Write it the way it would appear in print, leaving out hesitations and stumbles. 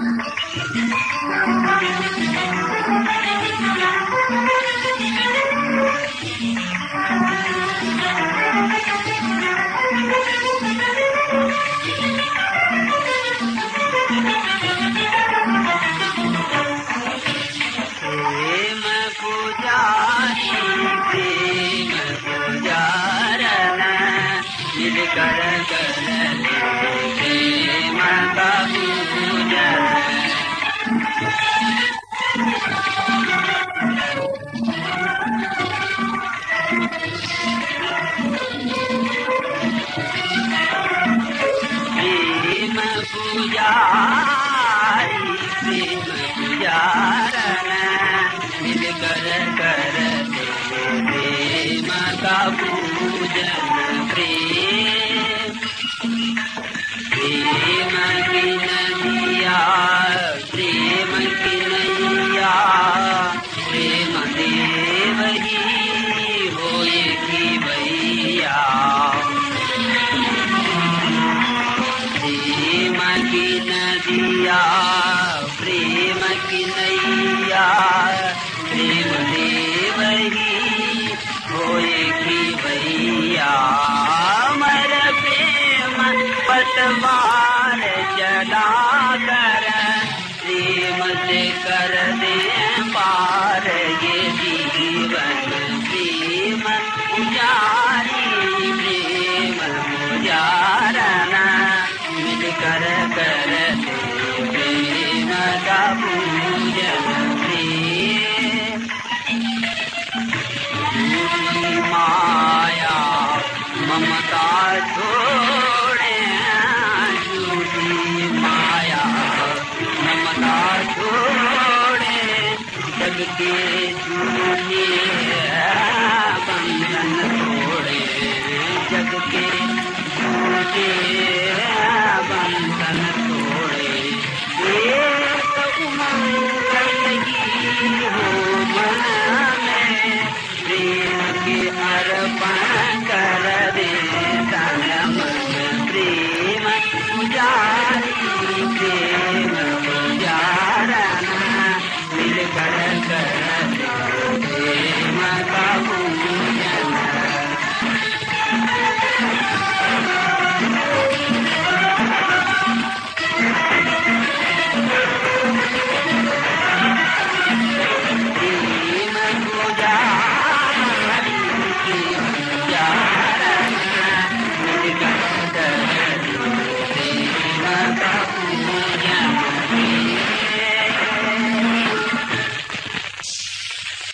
कर प्रेम का पूजन प्रेम पुजारी प्रेम पुजारन मिल कर प्रेम का पूजन प्रेम की नदिया प्रेम की नैया प्रेम देव ही होए की भैया प्रेम की नदिया प्रेम की नैया प्रेम देव ही होए की भैया मर प्रेम पतवार जला कर प्रेम से कर दे पार ये जीवन प्रेम पुजारी प्रेम पुजारना मिल कर प्रेम का पूजन प्रेम माया ममता छोड़े झूठी माया ममता छोड़े जग के झूठे बंधन तोड़े जग के झूठे